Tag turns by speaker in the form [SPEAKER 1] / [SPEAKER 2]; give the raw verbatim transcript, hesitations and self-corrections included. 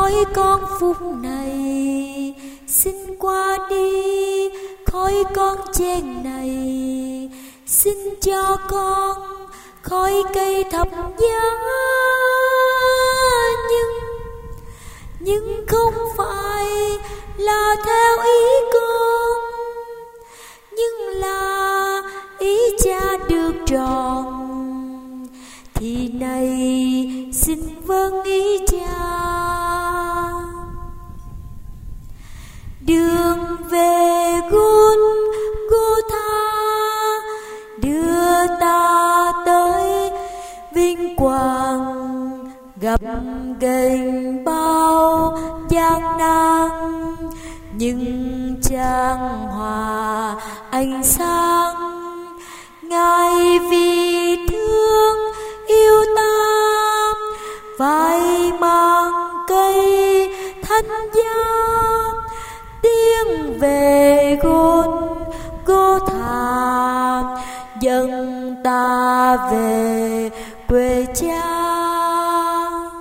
[SPEAKER 1] khói con phút này xin qua đi, khói con chen này xin cho con khói cây thập giá. Nhưng nhưng không phải là theo ý con, nhưng là ý cha được trọn. Thì này xin vâng ý cha. Đường về Golgotha đưa ta tới vinh quang, gặp gành bao gian nan, nhưng chan hòa ánh sáng. Ngài vì thương yêu ta phải mang cây thánh giá, tiến về Golgotha dẫn ta về quê cha.